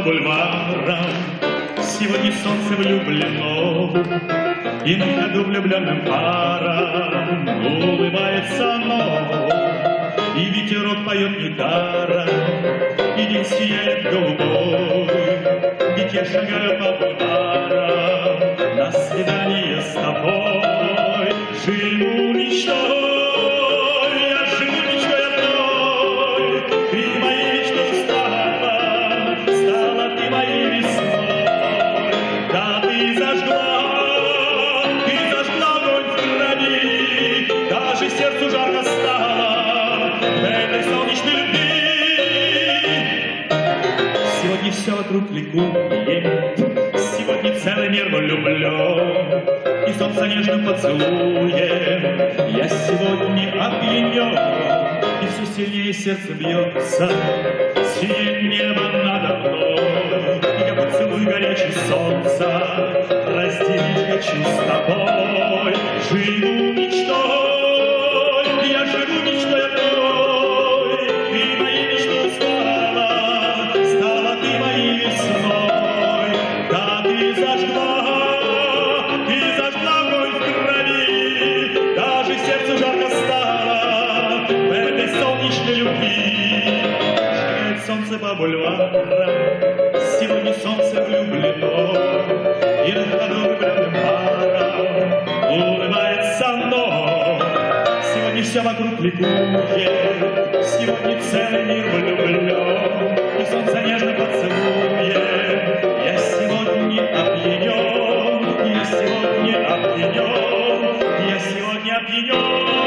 бульварам, сегодня солнце влюблено, и на ходу влюбленным парам улыбается оно, и ветерок поет гитара, и день сияет голубой, ведь я шагаю по бульварам на свидание с тобой. Живу мечтой, я живу мечтой одной, ты моей мечтой стала ты моей весной. Да ты зажгла огонь в крови, даже сердцу жарко стало в этой солнечной любви. Сегодня все вокруг ликует, сегодня целый мир влюблен, и солнце нежным поцелуем я сегодня опьянен, и все сильнее сердце бьется, синее небо надо мной, и я поцелуй горячий солнца разделить хочу с тобой. Живу мечтой, я живу мечтой одной, ты моей мечтой стала ты моей весной. Да ты зажгла огонь в крови, даже сердцу жарко стало в этой солнечной любви. Шагает солнце по бульварам, сегодня солнце влюблено, и на ходу влюбленным парам улыбается оно. Сегодня все вокруг ликует, сегодня целый мир влюблен, и солнце нежно поцелует. Я сегодня опьянен, я сегодня опьянен, я сегодня опьянен.